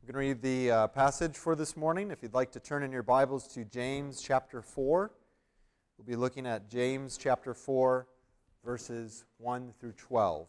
We're going to read the passage for this morning. If you'd like to turn in your Bibles to James chapter 4, we'll be looking at James chapter 4, verses 1 through 12.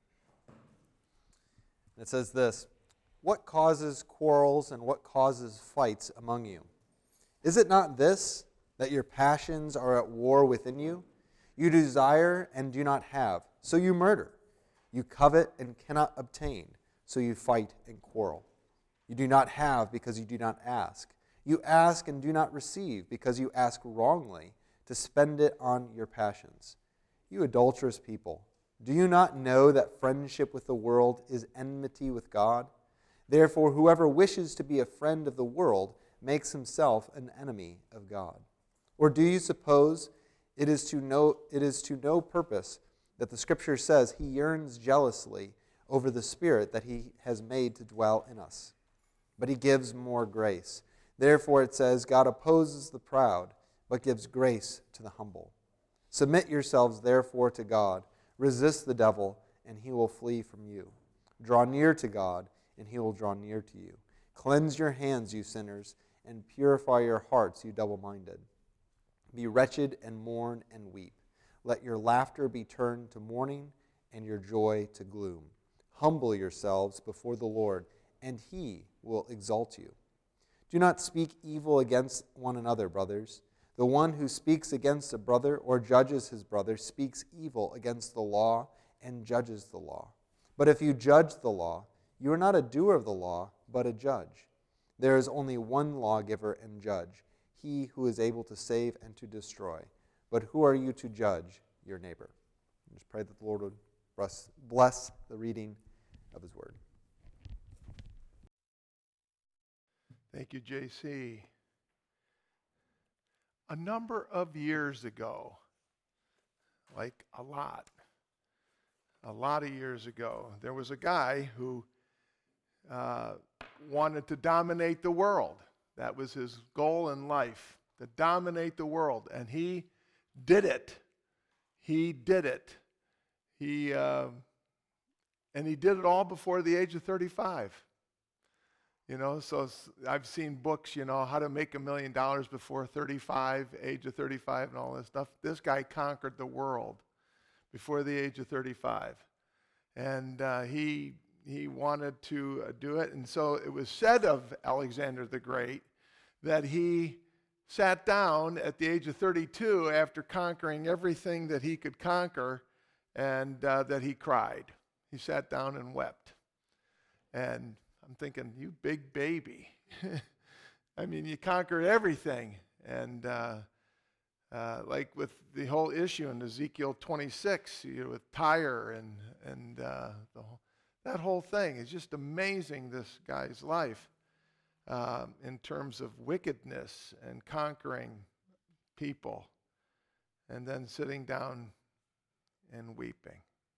And it says this: "What causes quarrels and what causes fights among you? Is it not this, that your passions are at war within you? You desire and do not have, so you murder. You covet and cannot obtain, so you fight and quarrel. You do not have because you do not ask. You ask and do not receive because you ask wrongly, to spend it on your passions. You adulterous people, do you not know that friendship with the world is enmity with God? Therefore, whoever wishes to be a friend of the world makes himself an enemy of God. Or do you suppose it is to no purpose that the Scripture says he yearns jealously over the Spirit that he has made to dwell in us? But he gives more grace. Therefore it says, God opposes the proud, but gives grace to the humble. Submit yourselves therefore to God. Resist the devil, and he will flee from you. Draw near to God, and he will draw near to you. Cleanse your hands, you sinners, and purify your hearts, you double-minded. Be wretched and mourn and weep. Let your laughter be turned to mourning, and your joy to gloom. Humble yourselves before the Lord, and he will exalt you. Do not speak evil against one another, brothers. The one who speaks against a brother or judges his brother speaks evil against the law and judges the law. But if you judge the law, you are not a doer of the law, but a judge. There is only one lawgiver and judge, he who is able to save and to destroy. But who are you to judge your neighbor?" Just pray that the Lord would bless the reading of his word. Thank you, JC. A number of years ago, like a lot of years ago, there was a guy who wanted to dominate the world. That was his goal in life, to dominate the world. And he did it. He did it. And he did it all before the age of 35. So I've seen books, how to make $1 million before 35, age of 35 and all this stuff. This guy conquered the world before the age of 35. And he wanted to do it. And so it was said of Alexander the Great that he sat down at the age of 32 after conquering everything that he could conquer, and that he cried. He sat down and wept. And I'm thinking, you big baby. I mean, you conquered everything. And like with the whole issue in Ezekiel 26, with Tyre and that whole thing is just amazing, this guy's life, in terms of wickedness and conquering people, and then sitting down and weeping.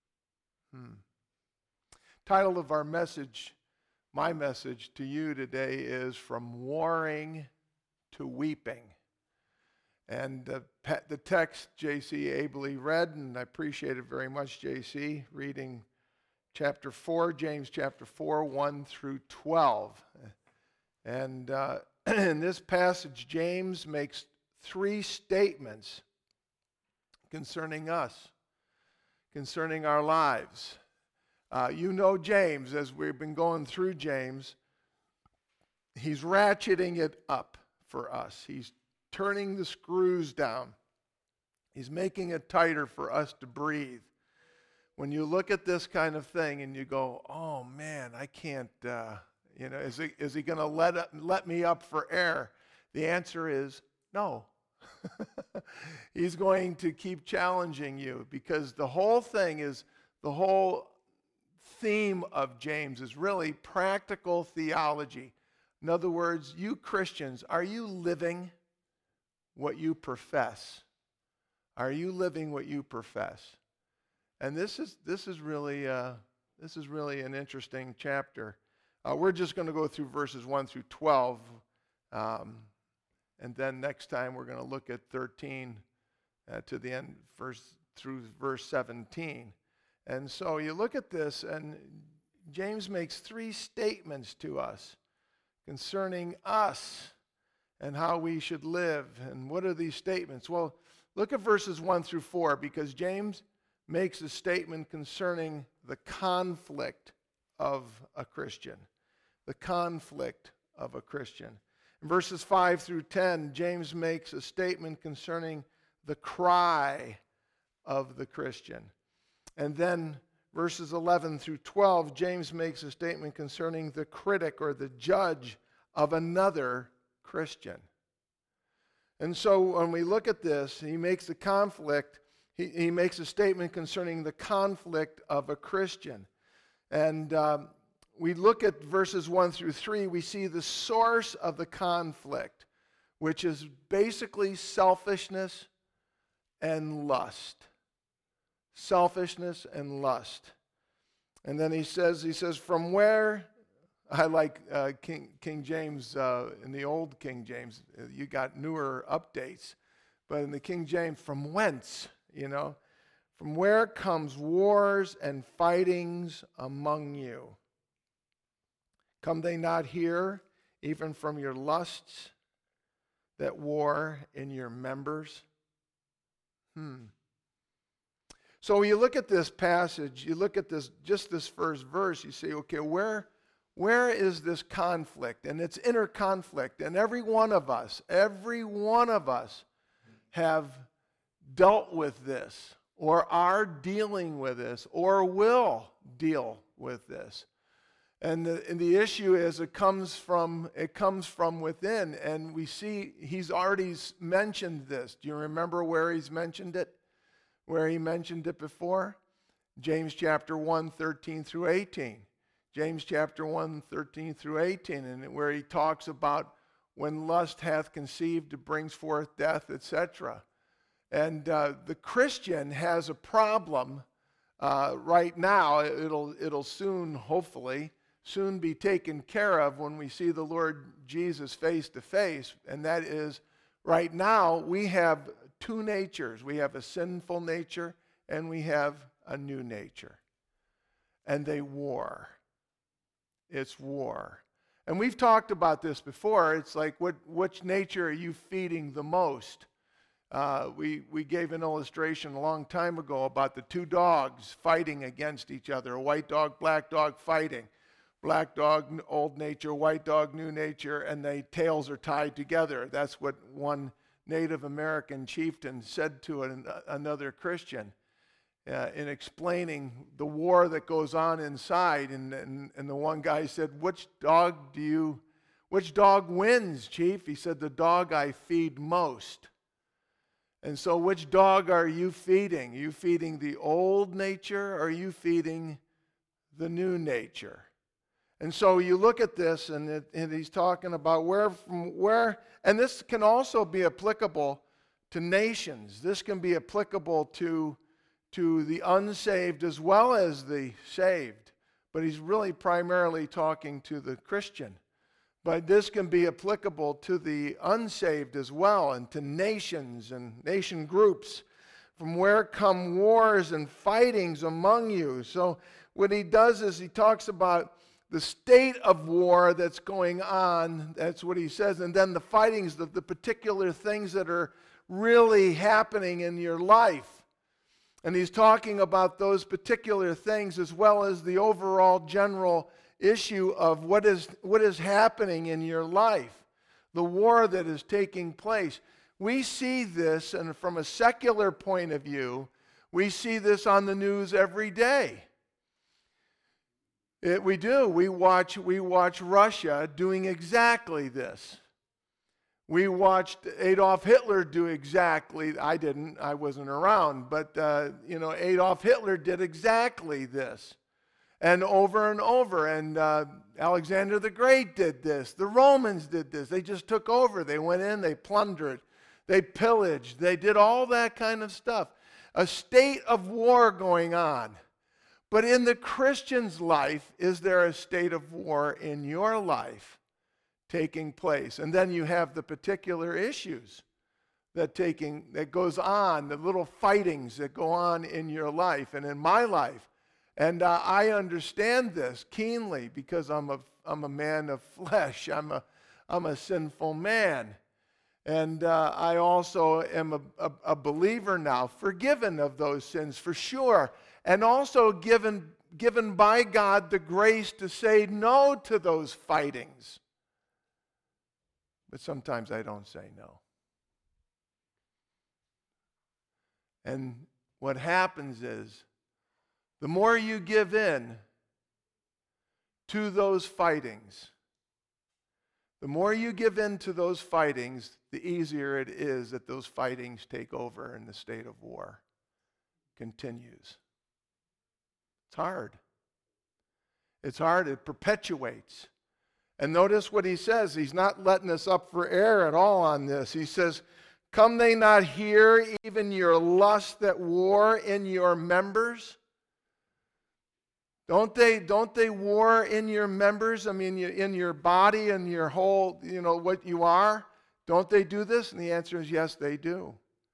Title of our message, my message to you today, is From Warring to Weeping. And the text J.C. ably read, and I appreciate it very much, J.C., reading chapter 4, James chapter 4, 1 through 12. And in this passage, James makes 3 statements concerning us, concerning our lives. You know James, as we've been going through James, he's ratcheting it up for us. He's turning the screws down. He's making it tighter for us to breathe. When you look at this kind of thing and you go, oh man, I can't, is he going to let me up for air? The answer is no. He's going to keep challenging you, because the whole theme of James is really practical theology. In other words, you Christians, are you living what you profess? Are you living what you profess? And this is really an interesting chapter. We're just going to go through verses 1 through 12, and then next time we're going to look at 13 to the end, through verse 17. And so you look at this, and James makes 3 statements to us concerning us and how we should live. And what are these statements? Well, look at verses 1 through 4, because James makes a statement concerning the conflict of a Christian. The conflict of a Christian. In verses 5 through 10, James makes a statement concerning the cry of the Christian. And then verses 11 through 12, James makes a statement concerning the critic or the judge of another Christian. And so when we look at this, he makes a conflict, he makes a statement concerning the conflict of a Christian. And we look at verses 1 through 3, we see the source of the conflict, which is basically selfishness and lust. Selfishness and lust. And then he says, from where, I like King James, in the old King James, you got newer updates, but in the King James, from whence, from where comes wars and fightings among you? Come they not here, even from your lusts that war in your members? So when you look at this passage, you look at this, just this first verse, you say, okay, where is this conflict? And it's inner conflict. And every one of us have dealt with this, or are dealing with this, or will deal with this. And the issue is it comes from within, and we see he's already mentioned this. Do you remember where he's mentioned it? Where he mentioned it before? James chapter 1, 13 through 18. James chapter 1, 13 through 18, and where he talks about when lust hath conceived, it brings forth death, etc. And the Christian has a problem right now. It'll soon, hopefully, soon be taken care of when we see the Lord Jesus face to face. And that is, right now, we have two natures. We have a sinful nature and we have a new nature. And they war. It's war. And we've talked about this before. It's like, which nature are you feeding the most? We gave an illustration a long time ago about the two dogs fighting against each other. A white dog, black dog fighting. Black dog, old nature, white dog, new nature, and their tails are tied together. That's what one Native American chieftain said to another Christian in explaining the war that goes on inside. And the one guy said, which dog wins, chief? He said, the dog I feed most. And so which dog are you feeding? Are you feeding the old nature, or are you feeding the new nature? And so you look at this, and he's talking about where, and this can also be applicable to nations. This can be applicable to the unsaved as well as the saved. But he's really primarily talking to the Christian. But this can be applicable to the unsaved as well, and to nations and nation groups. From where come wars and fightings among you? So what he does is he talks about the state of war that's going on. That's what he says. And then the fightings, the particular things that are really happening in your life. And he's talking about those particular things as well as the overall general issue of what is happening in your life. The war that is taking place. We see this, and from a secular point of view, we see this on the news every day. We do. We watch Russia doing exactly this. We watched Adolf Hitler do exactly. I didn't. I wasn't around. But Adolf Hitler did exactly this, and over and over. And Alexander the Great did this. The Romans did this. They just took over. They went in. They plundered. They pillaged. They did all that kind of stuff. A state of war going on. But in the Christian's life, is there a state of war in your life taking place? And then you have the particular issues that goes on, the little fightings that go on in your life and in my life. And I understand this keenly because I'm a man of flesh. I'm a sinful man. And I also am a believer now, forgiven of those sins for sure, and also given by God the grace to say no to those fightings. But sometimes I don't say no. And what happens is, the more you give in to those fightings, the more you give in to those fightings, the easier it is that those fightings take over and the state of war continues. It's hard. It's hard. It perpetuates. And notice what he says. He's not letting us up for air at all on this. He says, come they not here, even your lust that war in your members? Don't they war in your members? I mean, in your body and your whole, what you are? Don't they do this? And the answer is yes, they do.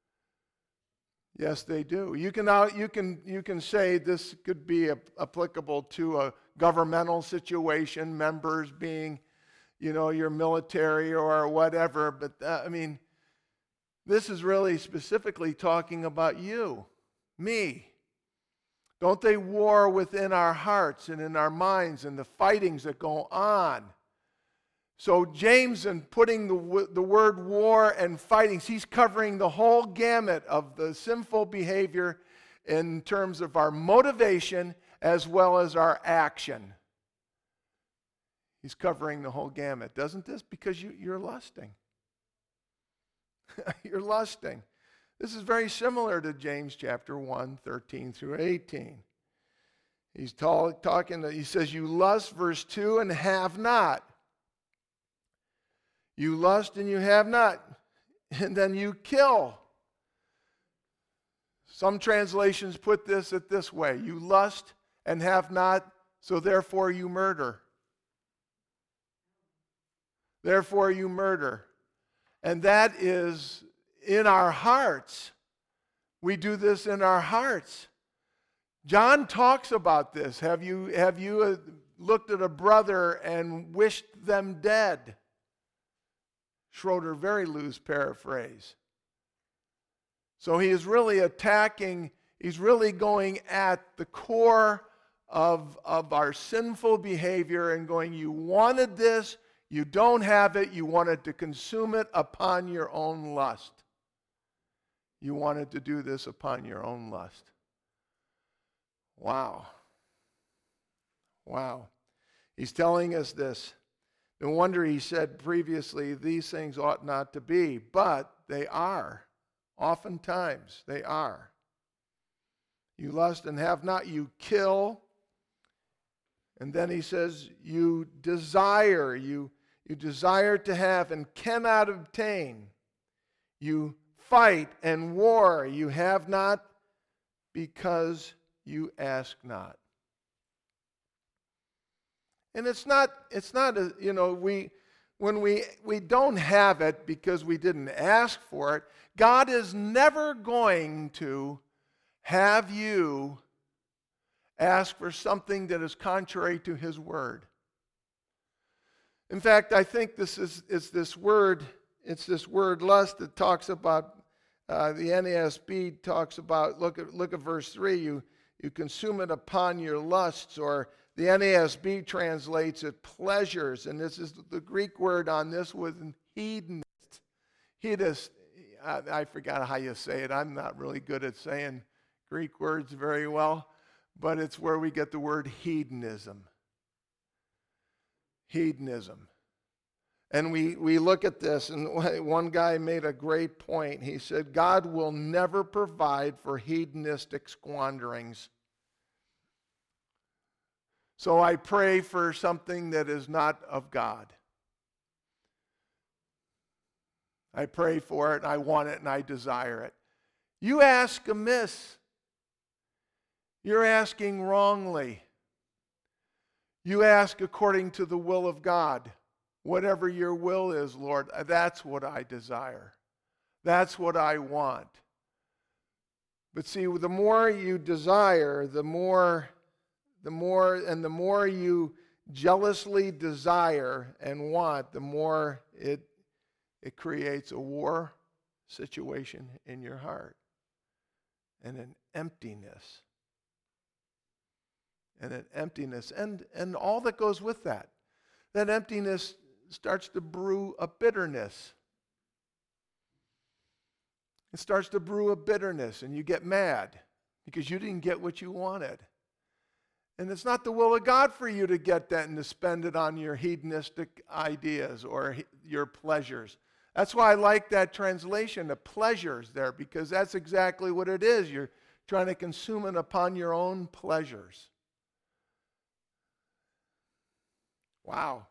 Yes, they do. You can say this could be applicable to a governmental situation, members being, your military or whatever. But this is really specifically talking about you, me. Don't they war within our hearts and in our minds and the fightings that go on? So James, in putting the word war and fightings, he's covering the whole gamut of the sinful behavior in terms of our motivation as well as our action. He's covering the whole gamut. Doesn't this? Because you're lusting. You're lusting. This is very similar to James chapter 1, 13 through 18. He's talking, he says, you lust, verse 2, and have not. You lust and you have not. And then you kill. Some translations put this way. You lust and have not, so therefore you murder. Therefore you murder. And that is in our hearts. We do this in our hearts. John talks about this. Have you looked at a brother and wished them dead? Schroeder, very loose paraphrase. So he is really attacking, he's really going at the core of our sinful behavior and going, you wanted this, you don't have it, you wanted to consume it upon your own lust. You wanted to do this upon your own lust. Wow. Wow. He's telling us this. No wonder he said previously, these things ought not to be, but they are. Oftentimes, they are. You lust and have not, you kill. And then he says, you desire, you desire to have and cannot obtain. You fight and war, you have not because you ask not. And it's not when we don't have it because we didn't ask for it, God is never going to have you ask for something that is contrary to his word. In fact, I think it's this word lust that talks about, the NASB talks about, look at verse 3, you consume it upon your lusts, or the NASB translates it pleasures, and this is the Greek word on this was hedonist. Hedonist, I forgot how you say it. I'm not really good at saying Greek words very well, but it's where we get the word hedonism. Hedonism. And we look at this, and one guy made a great point. He said, God will never provide for hedonistic squanderings. So I pray for something that is not of God. I pray for it, and I want it, and I desire it. You ask amiss. You're asking wrongly. You ask according to the will of God. Whatever your will is, Lord, that's what I desire. That's what I want. But see, the more you desire, the more you jealously desire and want, the more it creates a war situation in your heart and an emptiness. And all that goes with that. That emptiness starts to brew a bitterness. It starts to brew a bitterness, and you get mad because you didn't get what you wanted. And it's not the will of God for you to get that and to spend it on your hedonistic ideas or your pleasures. That's why I like that translation, the pleasures there, because that's exactly what it is. You're trying to consume it upon your own pleasures. Wow.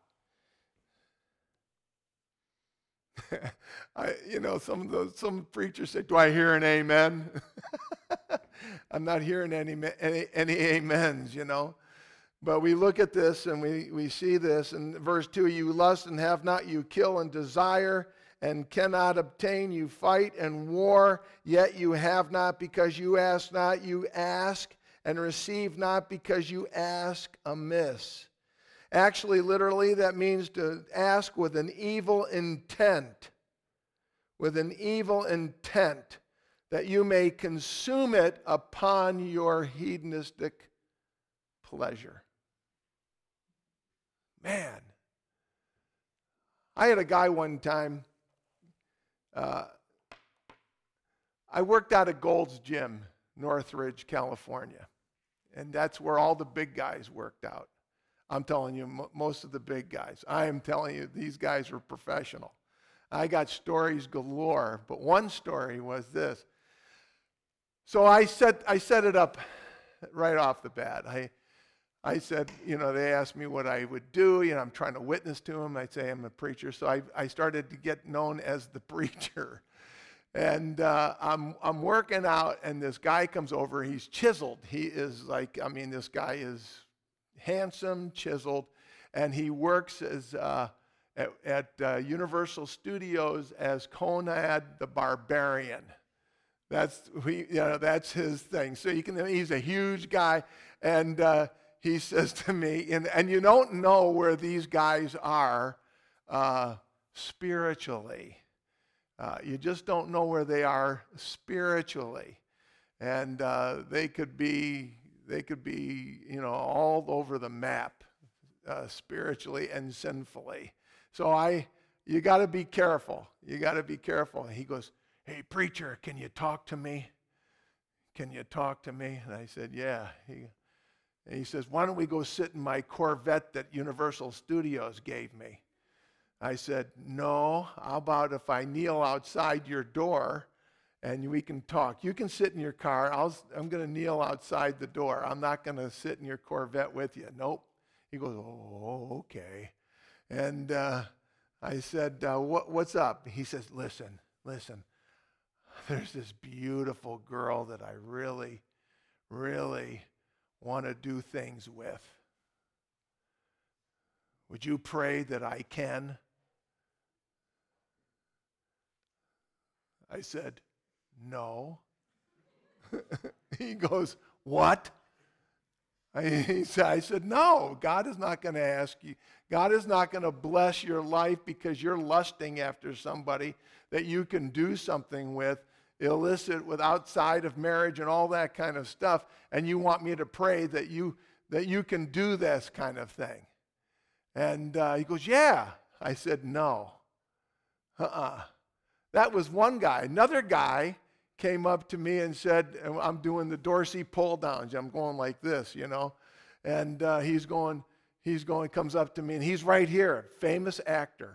Some preachers say, "Do I hear an amen?" I'm not hearing any amens, But we look at this and we see this in verse 2, you lust and have not, you kill and desire and cannot obtain, you fight and war, yet you have not because you ask not, you ask and receive not because you ask amiss. Actually, literally, that means to ask with an evil intent. With an evil intent, that you may consume it upon your hedonistic pleasure. Man. I had a guy one time, I worked out at Gold's Gym, Northridge, California. And that's where all the big guys worked out. I'm telling you, most of the big guys. I am telling you, these guys were professional. I got stories galore, but one story was this. So I set it up right off the bat. I said, they asked me what I would do. I'm trying to witness to them. I'd say I'm a preacher. So I started to get known as the preacher. And I'm working out, and this guy comes over. He's chiseled. He is this guy is handsome, chiseled, and he works as at Universal Studios as Conrad the Barbarian. That's his thing. So he's a huge guy, and he says to me, and you don't know where these guys are spiritually. You just don't know where they are spiritually, and they could be all over the map spiritually and sinfully. So you got to be careful. You got to be careful. He goes, "Hey, preacher, can you talk to me? Can you talk to me?" And I said, "Yeah." And he says, "Why don't we go sit in my Corvette that Universal Studios gave me?" I said, "No, how about if I kneel outside your door and we can talk? You can sit in your car. I'm going to kneel outside the door. I'm not going to sit in your Corvette with you." "Nope." He goes, "Oh, okay." And I said, what's up? He says, listen, there's this beautiful girl that I really, really want to do things with. Would you pray that I can?" I said, "No." He goes, "What?" I said, "No, God is not going to ask you. God is not going to bless your life because you're lusting after somebody that you can do something with, illicit, with outside of marriage and all that kind of stuff, and you want me to pray that you can do this kind of thing." And he goes, "Yeah." I said, "No. That was one guy. Another guy came up to me and said, I'm doing the Dorsey pull downs. I'm going like this, And comes up to me, and he's right here, famous actor.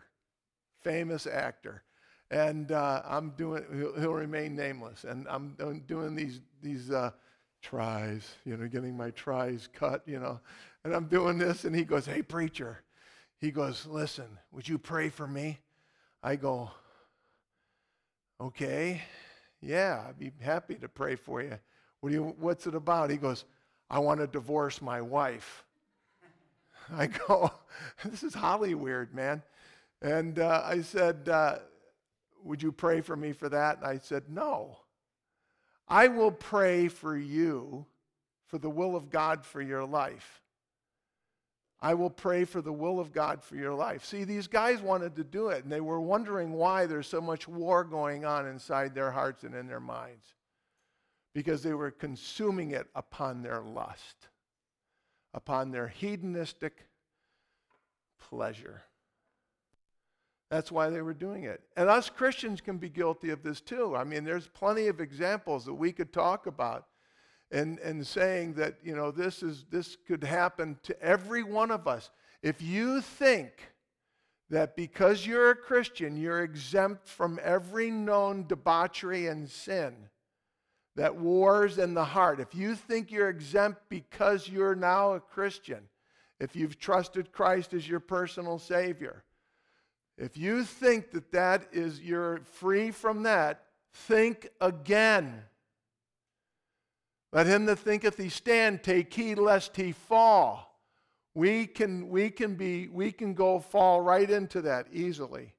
And he'll remain nameless. And I'm doing these tries, getting my tries cut, And I'm doing this, and he goes, "Hey, preacher." He goes, "Listen, would you pray for me?" I go, "Okay. Yeah, I'd be happy to pray for you. What's it about?" He goes, "I want to divorce my wife." I go, "This is Hollywood, man." And I said, "Would you pray for me for that?" And I said, "No. I will pray for you, for the will of God for your life. I will pray for the will of God for your life. See, these guys wanted to do it, and they were wondering why there's so much war going on inside their hearts and in their minds. Because they were consuming it upon their lust, upon their hedonistic pleasure. That's why they were doing it. And us Christians can be guilty of this too. I mean, there's plenty of examples that we could talk about and saying that, this could happen to every one of us. If you think that because you're a Christian, you're exempt from every known debauchery and sin that wars in the heart, if you think you're exempt because you're now a Christian, if you've trusted Christ as your personal Savior, if you think that you're free from that, think again. Let him that thinketh he stand take heed lest he fall. We can go fall right into that easily.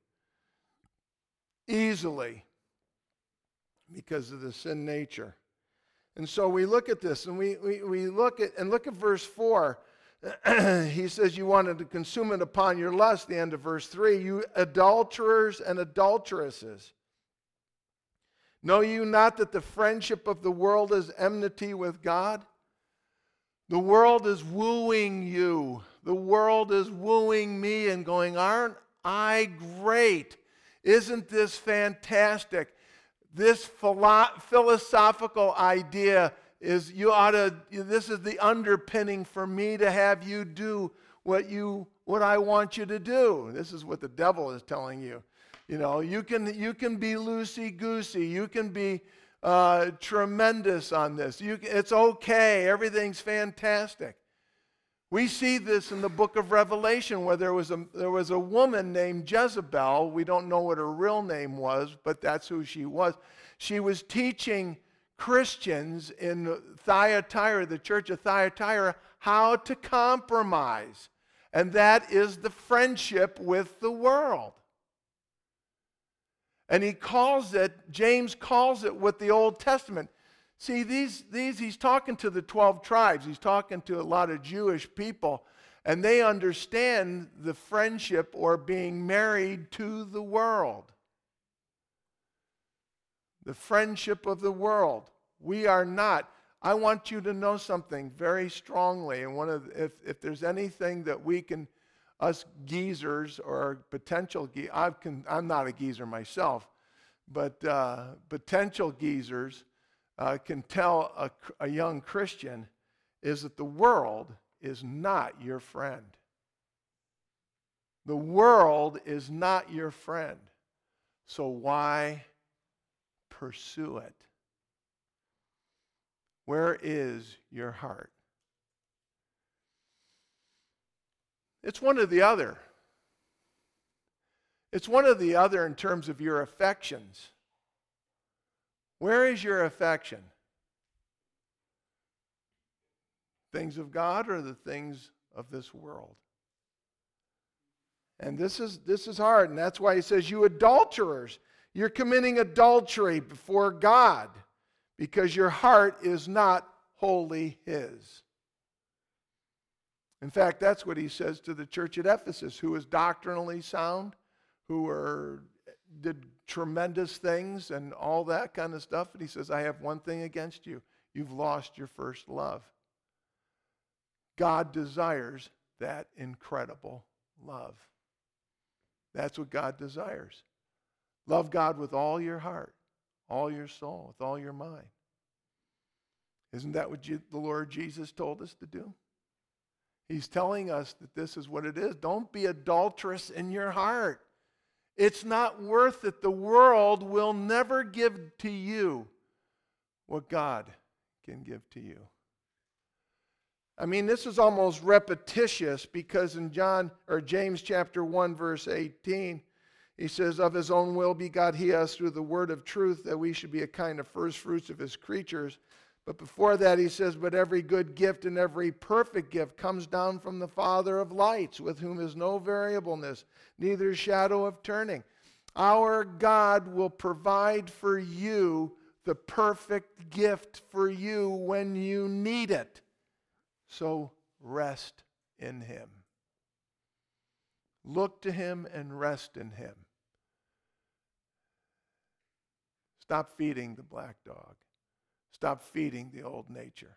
Easily. Because of the sin nature. And so we look at this and we look at verse 4. He says you wanted to consume it upon your lust, the end of verse 3. You adulterers and adulteresses. Know you not that the friendship of the world is enmity with God? The world is wooing you. The world is wooing me and going, aren't I great? Isn't this fantastic? This philosophical idea is this is the underpinning for me to have you do what I want you to do. This is what the devil is telling you. You can be loosey-goosey. You can be tremendous on this. It's okay. Everything's fantastic. We see this in the book of Revelation where there was a woman named Jezebel. We don't know what her real name was, but that's who she was. She was teaching Christians in Thyatira, the church of Thyatira, how to compromise. And that is the friendship with the world. And James calls it with the Old Testament. See, he's talking to the 12 tribes. He's talking to a lot of Jewish people. And they understand the friendship or being married to the world. The friendship of the world. We are not. I want you to know something very strongly. And if there's anything that we can, us geezers or potential geezers, I'm not a geezer myself, but potential geezers can tell a young Christian is that the world is not your friend. The world is not your friend. So why pursue it? Where is your heart? It's one or the other. It's one or the other in terms of your affections. Where is your affection? Things of God or the things of this world? And this is hard, and that's why he says, you adulterers, you're committing adultery before God because your heart is not wholly his. In fact, that's what he says to the church at Ephesus, who is doctrinally sound, who did tremendous things and all that kind of stuff. And he says, I have one thing against you. You've lost your first love. God desires that incredible love. That's what God desires. Love God with all your heart, all your soul, with all your mind. Isn't that what the Lord Jesus told us to do? He's telling us that this is what it is. Don't be adulterous in your heart. It's not worth it. The world will never give to you what God can give to you. I mean, this is almost repetitious because in James chapter 1, verse 18, he says, of his own will begot he us through the word of truth, that we should be a kind of first fruits of his creatures. But before that he says, but every good gift and every perfect gift comes down from the Father of lights, with whom is no variableness, neither shadow of turning. Our God will provide for you the perfect gift for you when you need it. So rest in him. Look to him and rest in him. Stop feeding the black dog. Stop feeding the old nature.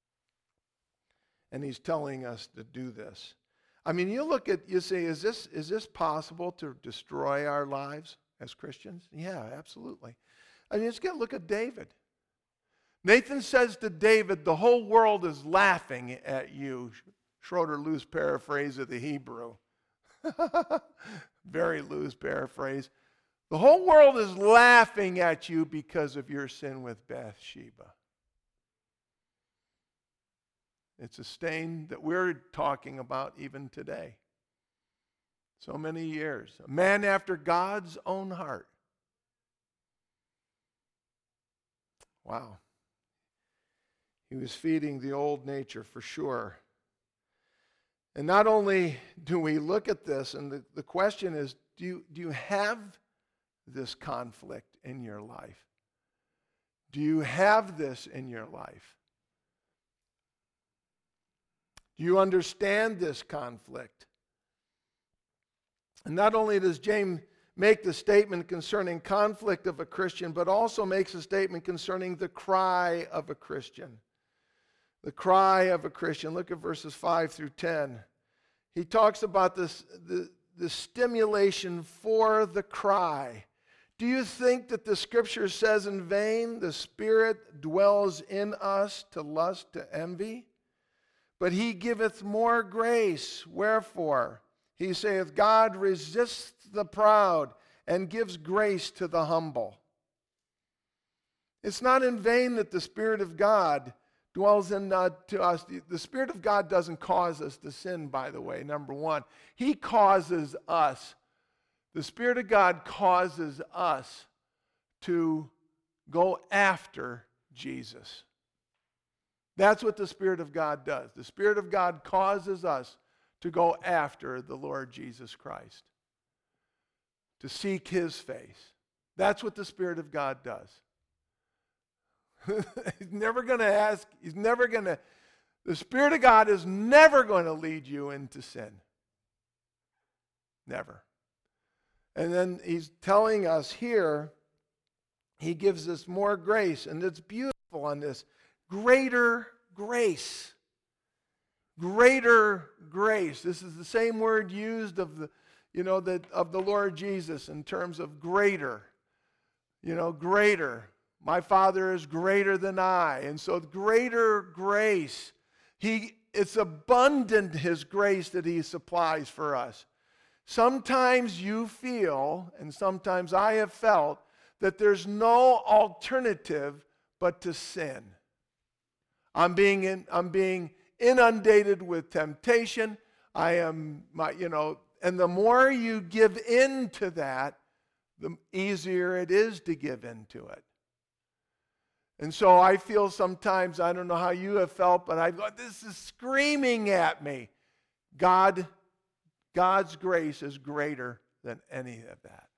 And he's telling us to do this. I mean, you say, is this possible to destroy our lives as Christians? Yeah, absolutely. I mean, just look at David. Nathan says to David, the whole world is laughing at you. Schroeder loose paraphrase of the Hebrew. Very loose paraphrase. The whole world is laughing at you because of your sin with Bathsheba. It's a stain that we're talking about even today. So many years. A man after God's own heart. Wow. He was feeding the old nature for sure. And not only do we look at this, and the question is, do you have this conflict in your life? Do you have this in your life? Do you understand this conflict? And not only does James make the statement concerning conflict of a Christian, but also makes a statement concerning the cry of a Christian. The cry of a Christian. Look at verses 5 through 10. He talks about the stimulation for the cry. Do you think that the scripture says in vain, the Spirit dwells in us to lust, to envy? But he giveth more grace. Wherefore, he saith, God resists the proud and gives grace to the humble. It's not in vain that the Spirit of God dwells in to us. The Spirit of God doesn't cause us to sin, by the way, number one. He causes us. The Spirit of God causes us to go after Jesus. That's what the Spirit of God does. The Spirit of God causes us to go after the Lord Jesus Christ, to seek his face. That's what the Spirit of God does. He's never going to ask, the Spirit of God is never going to lead you into sin. Never. And then he's telling us here, he gives us more grace, and it's beautiful on this. Greater grace. Greater grace. This is the same word used of the Lord Jesus in terms of greater. Greater. My Father is greater than I. And so greater grace. It's abundant, his grace that he supplies for us. Sometimes you feel, and sometimes I have felt, that there's no alternative but to sin. I'm being inundated with temptation. And the more you give in to that, the easier it is to give into it. And so I feel sometimes, I don't know how you have felt, but I go, this is screaming at me. God's grace is greater than any of that.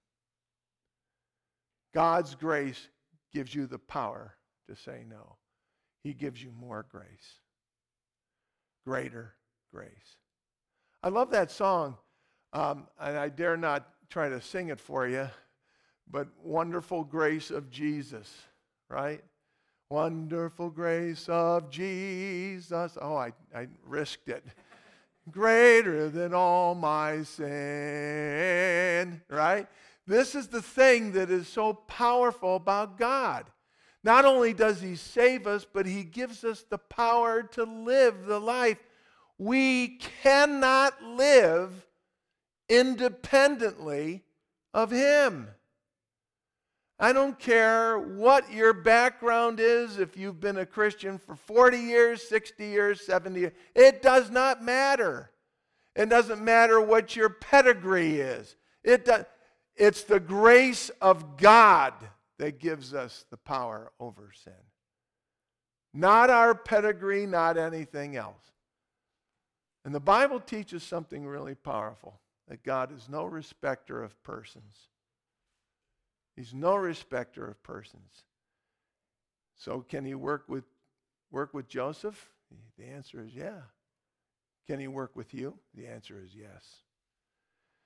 God's grace gives you the power to say no. He gives you more grace. Greater grace. I love that song, and I dare not try to sing it for you, but Wonderful Grace of Jesus, right? Wonderful grace of Jesus. Oh, I risked it. Greater than all my sin, right? This is the thing that is so powerful about God. Not only does he save us, but he gives us the power to live the life. We cannot live independently of him. I don't care what your background is, if you've been a Christian for 40 years, 60 years, 70 years. It does not matter. It doesn't matter what your pedigree is. It's the grace of God that gives us the power over sin. Not our pedigree, not anything else. And the Bible teaches something really powerful, that God is no respecter of persons. He's no respecter of persons. So can he work with Joseph? The answer is yeah. Can he work with you? The answer is yes.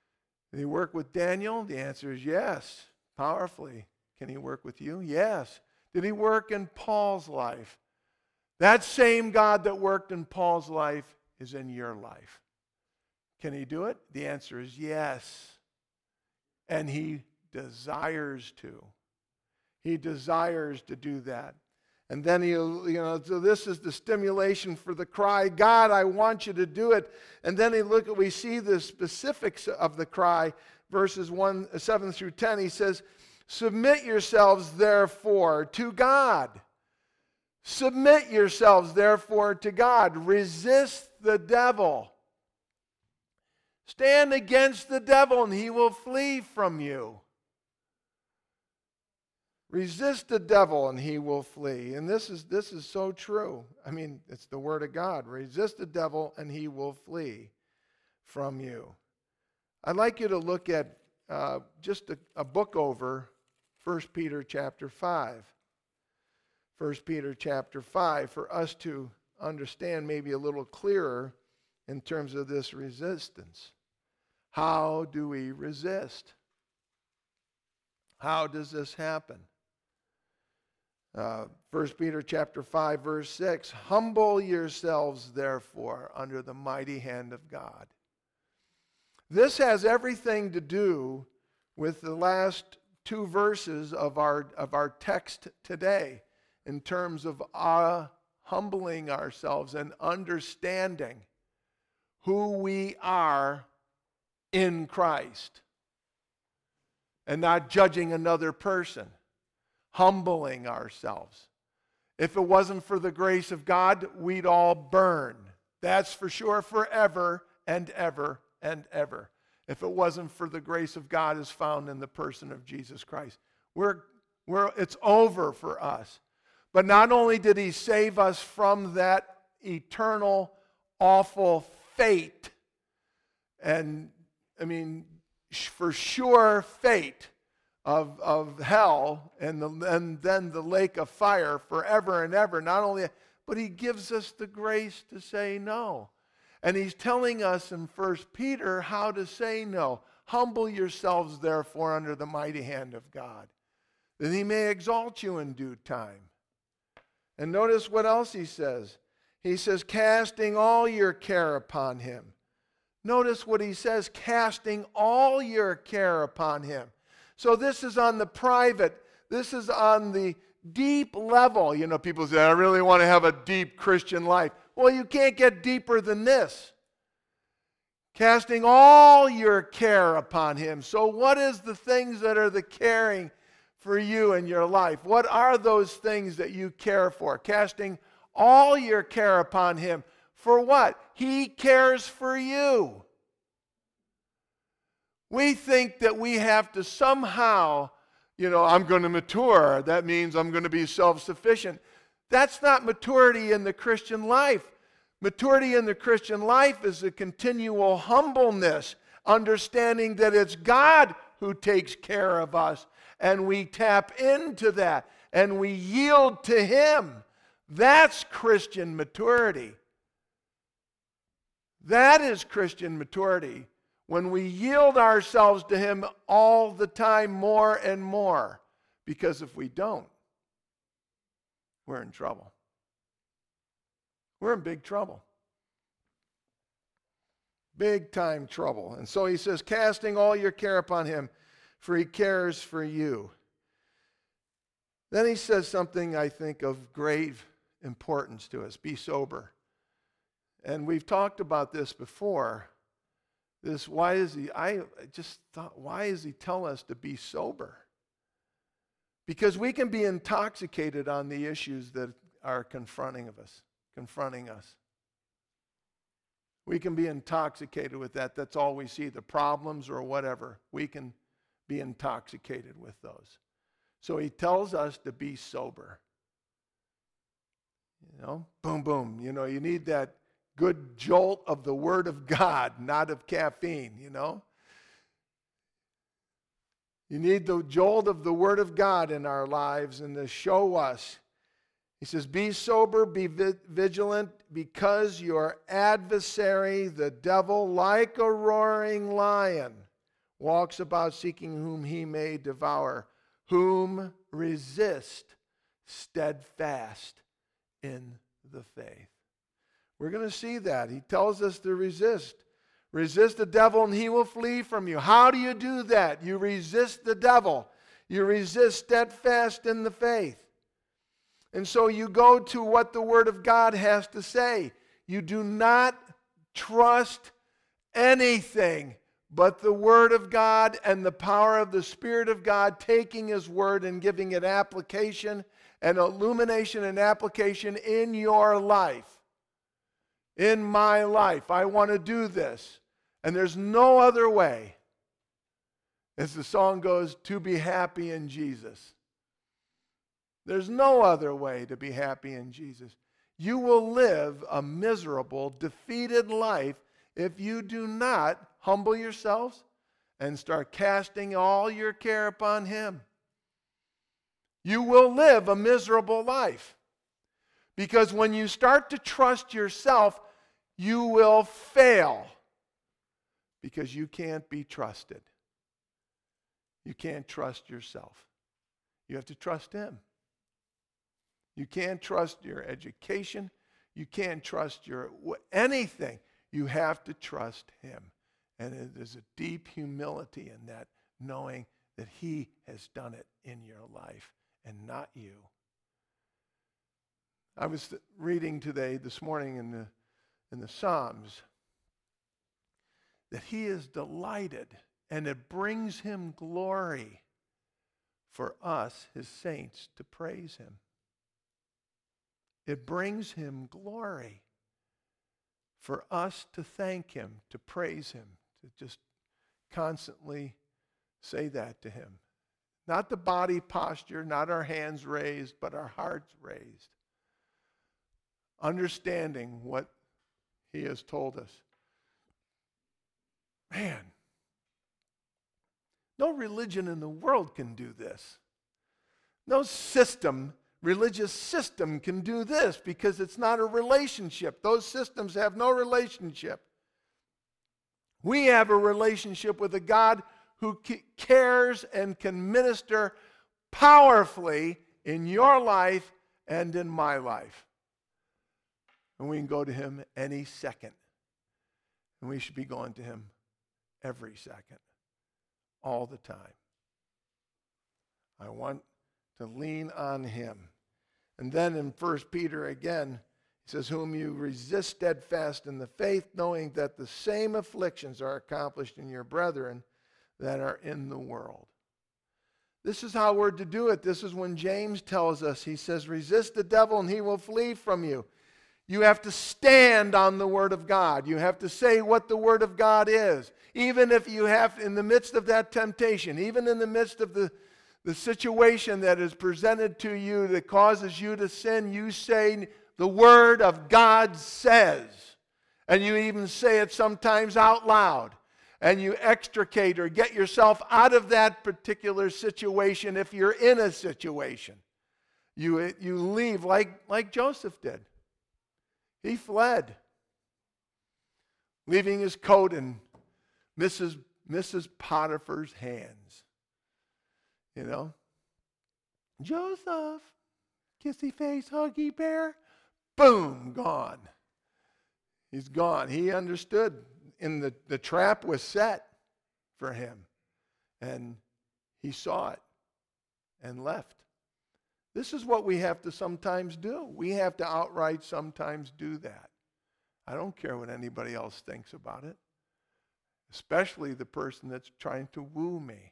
Did he work with Daniel? The answer is yes, powerfully. Can he work with you? Yes. Did he work in Paul's life? That same God that worked in Paul's life is in your life. Can he do it? The answer is yes. And he desires to. He desires to do that. And then so this is the stimulation for the cry, God, I want you to do it. And then we see the specifics of the cry, verses 7 through 10. He says, submit yourselves therefore to God. Submit yourselves therefore to God. Resist the devil. Stand against the devil and he will flee from you. Resist the devil and he will flee. And this is so true. I mean, it's the word of God. Resist the devil and he will flee from you. I'd like you to look at just a book over 1 Peter chapter 5. 1 Peter chapter 5 for us to understand maybe a little clearer in terms of this resistance. How do we resist? How does this happen? 1 Peter chapter 5 verse 6, humble yourselves therefore under the mighty hand of God. This has everything to do with the last two verses of our text today in terms of humbling ourselves and understanding who we are in Christ and not judging another person. Humbling ourselves. If it wasn't for the grace of God, we'd all burn. That's for sure, forever and ever and ever. If it wasn't for the grace of God as found in the person of Jesus Christ. It's over for us. But not only did he save us from that eternal, awful fate, and I mean, for sure fate, of hell and then the lake of fire forever and ever. Not only, but he gives us the grace to say no. And he's telling us in 1 Peter how to say no. Humble yourselves therefore under the mighty hand of God, that he may exalt you in due time. And notice what else he says. He says, casting all your care upon him. Notice what he says, casting all your care upon him. So this is on the private. This is on the deep level. You know, people say, I really want to have a deep Christian life. Well, you can't get deeper than this. Casting all your care upon him. So what is the things that are the caring for you in your life? What are those things that you care for? Casting all your care upon him. For what? He cares for you. We think that we have to somehow, I'm going to mature. That means I'm going to be self-sufficient. That's not maturity in the Christian life. Maturity in the Christian life is a continual humbleness, understanding that it's God who takes care of us, and we tap into that, and we yield to him. That's Christian maturity. That is Christian maturity. When we yield ourselves to him all the time, more and more. Because if we don't, we're in trouble. We're in big trouble. Big time trouble. And so he says, casting all your care upon him, for he cares for you. Then he says something, I think, of great importance to us. Be sober. And we've talked about this before. Why does he tell us to be sober? Because we can be intoxicated on the issues that are confronting us. We can be intoxicated with that. That's all we see, the problems or whatever. We can be intoxicated with those. So he tells us to be sober. Boom, boom. You need that good jolt of the Word of God, not of caffeine, You need the jolt of the Word of God in our lives and to show us. He says, be sober, be vigilant, because your adversary, the devil, like a roaring lion, walks about seeking whom he may devour, whom resist steadfast in the faith. We're going to see that. He tells us to resist. Resist the devil and he will flee from you. How do you do that? You resist the devil. You resist steadfast in the faith. And so you go to what the Word of God has to say. You do not trust anything but the Word of God and the power of the Spirit of God, taking His Word and giving it application and illumination and application in your life. In my life, I want to do this. And there's no other way, as the song goes, to be happy in Jesus. There's no other way to be happy in Jesus. You will live a miserable, defeated life if you do not humble yourselves and start casting all your care upon Him. You will live a miserable life. Because when you start to trust yourself, you will fail. Because you can't be trusted. You can't trust yourself. You have to trust Him. You can't trust your education. You can't trust your anything. You have to trust Him. And there's a deep humility in that, knowing that He has done it in your life and not you. I was reading this morning in the Psalms that He is delighted and it brings Him glory for us, His saints, to praise Him. It brings Him glory for us to thank Him, to praise Him, to just constantly say that to Him. Not the body posture, not our hands raised, but our hearts raised. Understanding what He has told us. Man, no religion in the world can do this. No religious system can do this because it's not a relationship. Those systems have no relationship. We have a relationship with a God who cares and can minister powerfully in your life and in my life. And we can go to Him any second. And we should be going to Him every second, all the time. I want to lean on Him. And then in 1 Peter again, he says, whom you resist steadfast in the faith, knowing that the same afflictions are accomplished in your brethren that are in the world. This is how we're to do it. This is when James tells us, he says, resist the devil and he will flee from you. You have to stand on the Word of God. You have to say what the Word of God is. Even if you have, in the midst of that temptation, even in the midst of the situation that is presented to you that causes you to sin, you say, the Word of God says. And you even say it sometimes out loud. And you extricate or get yourself out of that particular situation if you're in a situation. You leave like Joseph did. He fled, leaving his coat in Mrs. Potiphar's hands. You know? Joseph, kissy face, huggy bear, boom, gone. He's gone. He understood, and the trap was set for him. And he saw it and left. This is what we have to sometimes do. We have to outright sometimes do that. I don't care what anybody else thinks about it, especially the person that's trying to woo me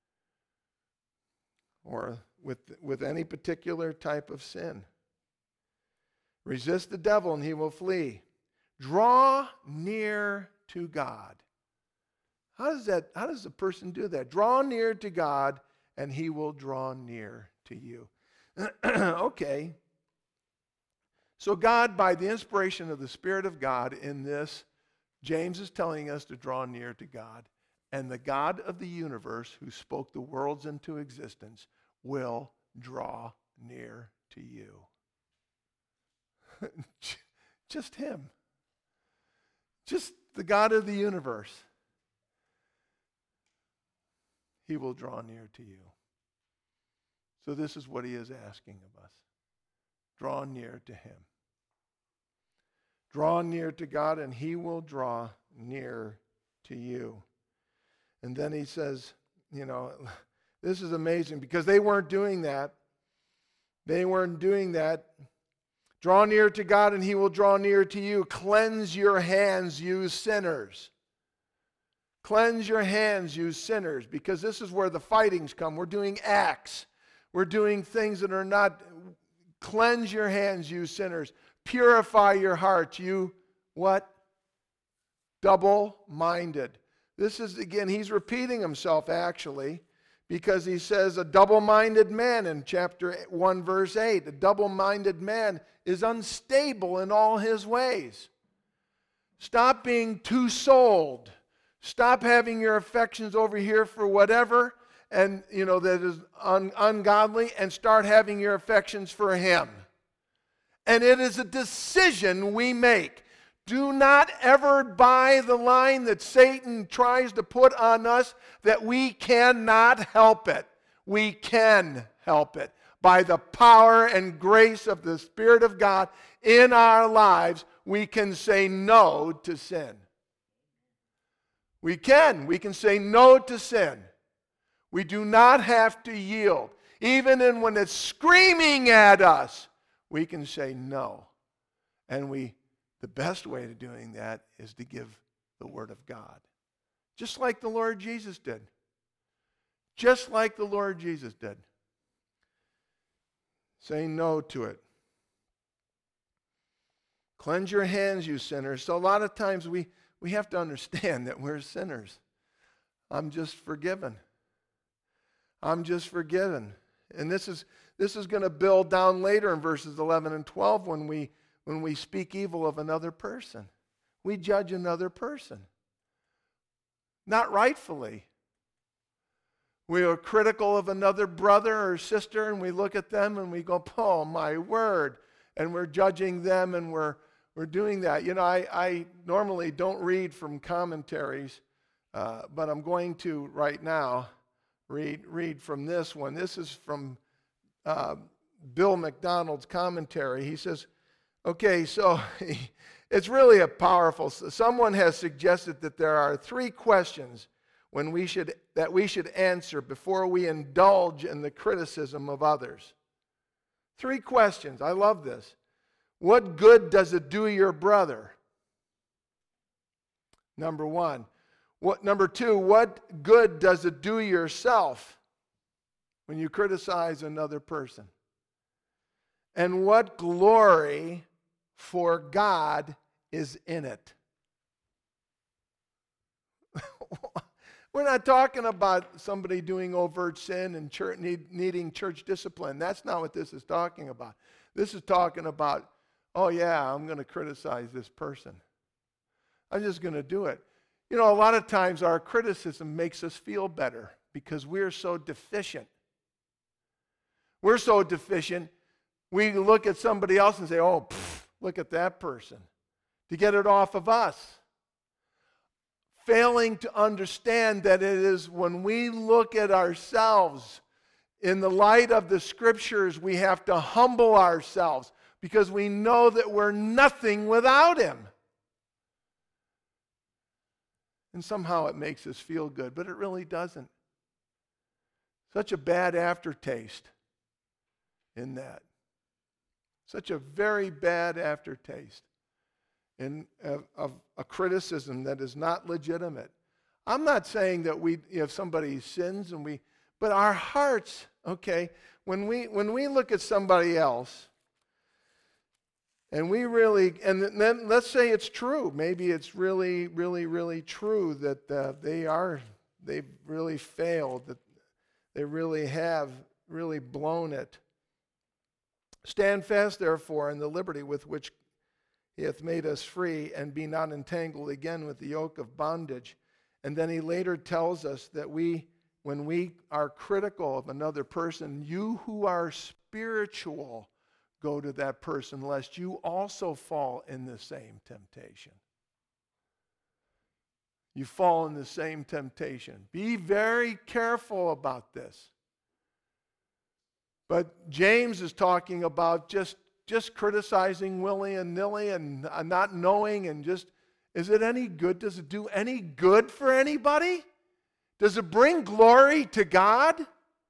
or with any particular type of sin. Resist the devil and he will flee. Draw near to God. How does the person do that? Draw near to God and He will draw near to you. Okay. So God, by the inspiration of the Spirit of God in this, James is telling us to draw near to God. And the God of the universe who spoke the worlds into existence will draw near to you. Just Him. Just the God of the universe. he will draw near to you. So this is what he is asking of us. Draw near to him. Draw near to God, and he will draw near to you. And then he says, this is amazing because they weren't doing that. They weren't doing that. Draw near to God, and he will draw near to you. Cleanse your hands, you sinners. Cleanse your hands, you sinners, because this is where the fightings come. We're doing acts. We're doing things that are not. Cleanse your hands, you sinners. Purify your hearts, you what? Double-minded. This is, again, he's repeating himself actually, because he says a double-minded man in chapter 1, verse 8. A double-minded man is unstable in all his ways. Stop being two-souled. Stop having your affections over here for whatever and that is ungodly, and start having your affections for him. And it is a decision we make. Do not ever buy the line that Satan tries to put on us that we cannot help it. We can help it. By the power and grace of the Spirit of God in our lives, we can say no to sin. We can say no to sin. We do not have to yield. Even when it's screaming at us, we can say no. And the best way to doing that is to give the Word of God. Just like the Lord Jesus did. Just like the Lord Jesus did. Saying no to it. Cleanse your hands, you sinners. So a lot of times we have to understand that we're sinners. I'm just forgiven. I'm just forgiven. And this is going to build down later in verses 11 and 12 when we speak evil of another person. We judge another person. Not rightfully. We are critical of another brother or sister, and we look at them and we go, oh, my word. And we're judging them, and we're doing that. I normally don't read from commentaries, but I'm going to right now read from this one. This is from Bill McDonald's commentary. He says, okay, so it's really a powerful. Someone has suggested that there are 3 questions that we should answer before we indulge in the criticism of others. 3 questions. I love this. What good does it do your brother? Number 1. Number 2, what good does it do yourself when you criticize another person? And what glory for God is in it? We're not talking about somebody doing overt sin and needing church discipline. That's not what this is talking about. This is talking about, oh yeah, I'm going to criticize this person. I'm just going to do it. A lot of times our criticism makes us feel better because we're so deficient. We're so deficient, we look at somebody else and say, oh, look at that person, to get it off of us. Failing to understand that it is when we look at ourselves in the light of the Scriptures, we have to humble ourselves because we know that we're nothing without Him. And somehow it makes us feel good, but it really doesn't. Such a bad aftertaste in that. Such a very bad aftertaste of a criticism that is not legitimate. I'm not saying that if somebody sins but our hearts, okay, when we look at somebody else, and then let's say it's true. Maybe it's really, really, really true that they've really failed, that they really have really blown it. Stand fast, therefore, in the liberty with which He hath made us free, and be not entangled again with the yoke of bondage. And then he later tells us that when we are critical of another person, you who are spiritual, go to that person, lest you also fall in the same temptation. you fall in the same temptation. Be very careful about this. But James is talking about just criticizing willy-nilly and not knowing and just, is it any good? Does it do any good for anybody? Does it bring glory to God?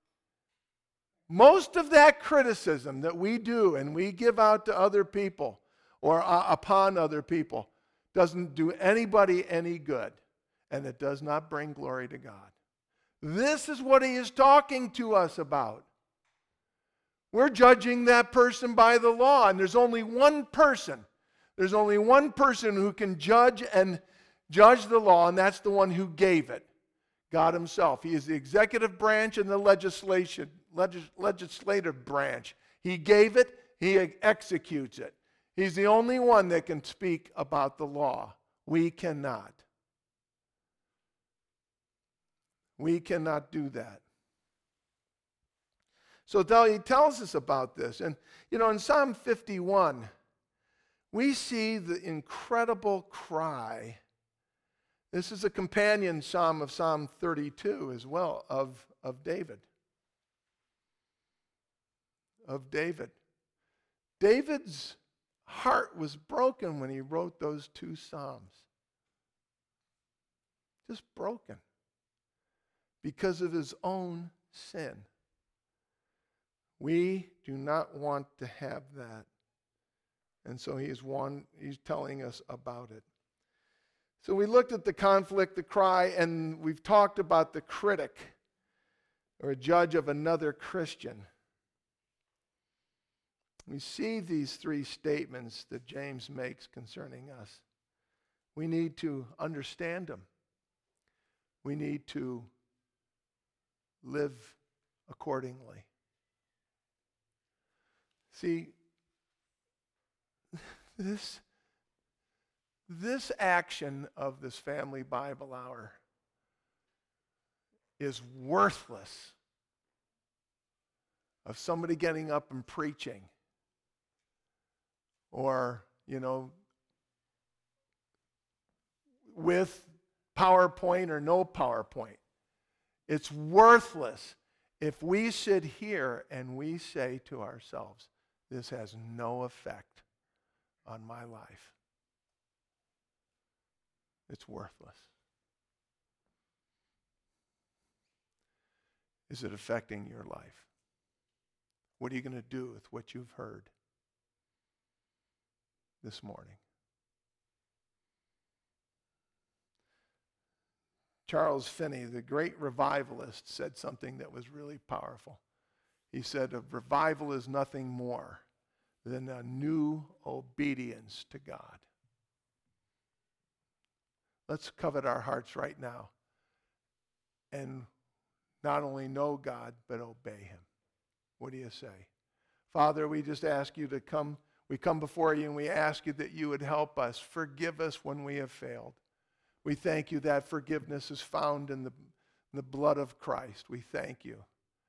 Most of that criticism that we do and we give out to other people or upon other people doesn't do anybody any good, and it does not bring glory to God. This is what he is talking to us about. We're judging that person by the law, and there's only one person. There's only one person who can judge the law, and that's the one who gave it, God himself. He is the executive branch and the legislative branch. He gave it, he executes it. He's the only one that can speak about the law. We cannot. We cannot do that. So he tells us about this. And, in Psalm 51, we see the incredible cry. This is a companion psalm of Psalm 32 as well, of David. Of David. David's heart was broken when he wrote those two psalms. Just broken. Because of his own sin. We do not want to have that. And so he's telling us about it. So we looked at the conflict, the cry, and we've talked about the critic or a judge of another Christian. We see these three statements that James makes concerning us. We need to understand them. We need to live accordingly. See, this action of this family Bible hour is worthless of somebody getting up and preaching or, with PowerPoint or no PowerPoint. It's worthless if we sit here and we say to ourselves, this has no effect on my life. It's worthless. Is it affecting your life? What are you going to do with what you've heard this morning? Charles Finney, the great revivalist, said something that was really powerful. He said, a revival is nothing more than a new obedience to God. Let's covet our hearts right now and not only know God, but obey him. What do you say? Father, we just ask you to come. We come before you and we ask you that you would help us. Forgive us when we have failed. We thank you that forgiveness is found in the blood of Christ. We thank you.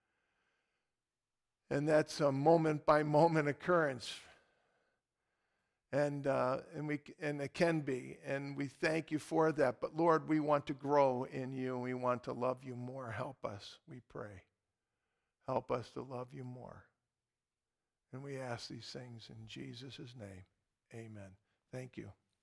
And that's a moment-by-moment occurrence. And it can be. And we thank you for that. But Lord, we want to grow in you and we want to love you more. Help us, we pray. Help us to love you more. And we ask these things in Jesus' name. Amen. Thank you.